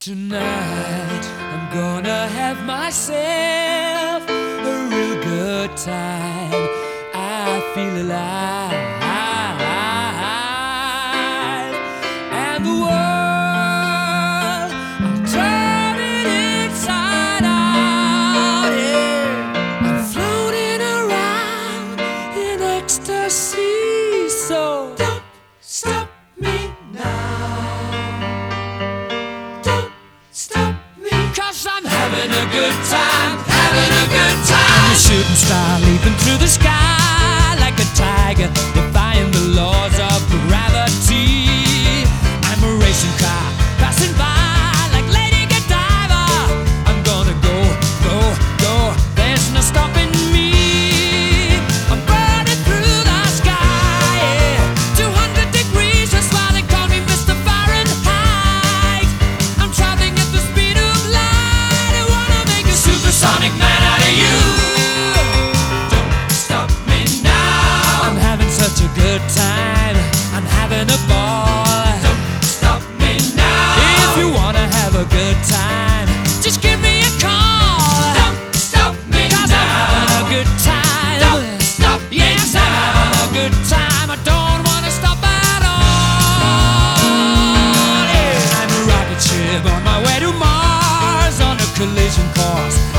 Tonight I'm gonna have myself a real good time. I feel alive, and the world, I'm turning inside out. Yeah, I'm floating around in ecstasy. So don't stop me now. I'm having a good time, having a good time. I'm a shooting star leaping through the sky like a tiger, defying the laws of gravity. I'm a racing car passing by like Lady Godiva. I'm gonna go, go, go, there's no stopping me. I'm burning through the sky, yeah. 200 degrees, that's why they call me Mr. Fahrenheit. I'm traveling at the speed of light. Supersonic man out of you. Don't stop me now. I'm having such a good time. I'm having a ball. Don't stop me now. If you wanna have a good time, just give me a call. Don't stop me now. 'Cause I'm having a good time. Don't stop me now. Yes, I'm having a good time. I don't wanna stop at all. Yeah. I'm a rocket ship on my way to Mars on a collision course.